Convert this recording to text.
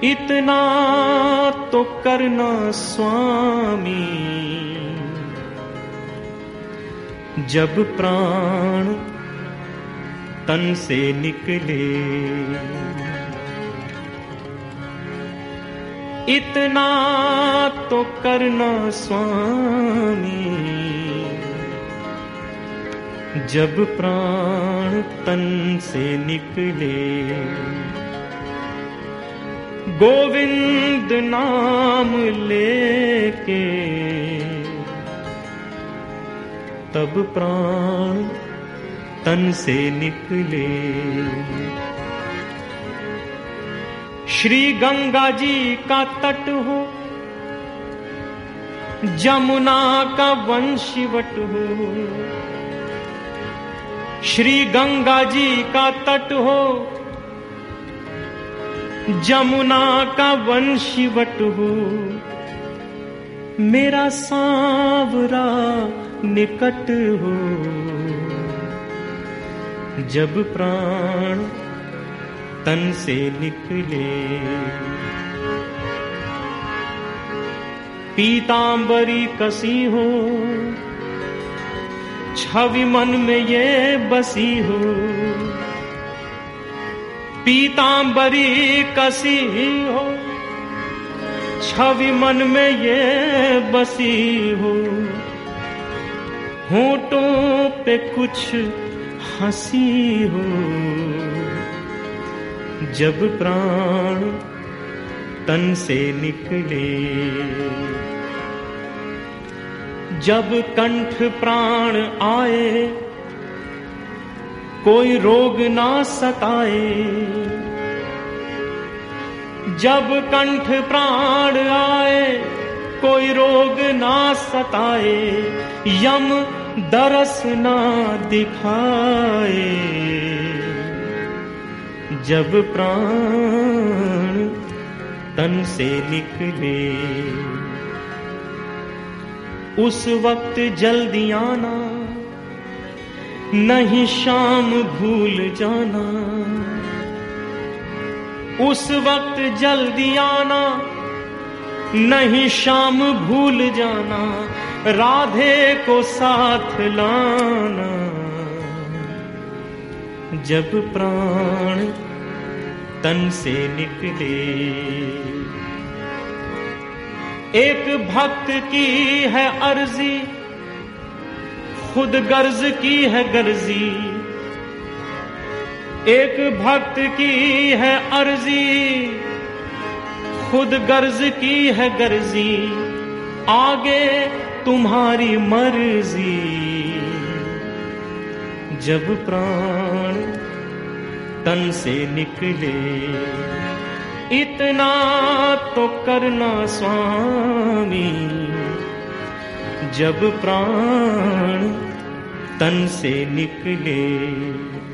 इतना तो करना स्वामी, जब प्राण तन से निकले। इतना तो करना स्वामी, जब प्राण तन से निकले। गोविंद नाम लेके तब प्राण तन से निकले। श्री गंगा जी का तट हो, जमुना का वंशीवट हो। श्री गंगा जी का तट हो, जमुना का वंशीवट हो। मेरा सांवरा निकट हो, जब प्राण तन से निकले। पीतांबरी कसी हो, छवि मन में ये बसी हो। पीतांबरी कसी हो, छवि मन में ये बसी हो। होठों पे कुछ हंसी हो, जब प्राण तन से निकले। जब कंठ प्राण आए, कोई रोग ना सताए। जब कंठ प्राण आए, कोई रोग ना सताए। यम दरस ना दिखाए, जब प्राण तन से निकले। उस वक्त जल्दी आना, नहीं शाम भूल जाना। उस वक्त जल्दी आना, नहीं शाम भूल जाना। राधे को साथ लाना, जब प्राण तन से निकले। एक भक्त की है अर्जी, खुद गर्ज की है गर्जी। एक भक्त की है अर्जी, खुद गर्ज की है गर्जी। आगे तुम्हारी मर्जी, जब प्राण तन से निकले। इतना तो करना स्वामी, जब प्राण तन से निकले।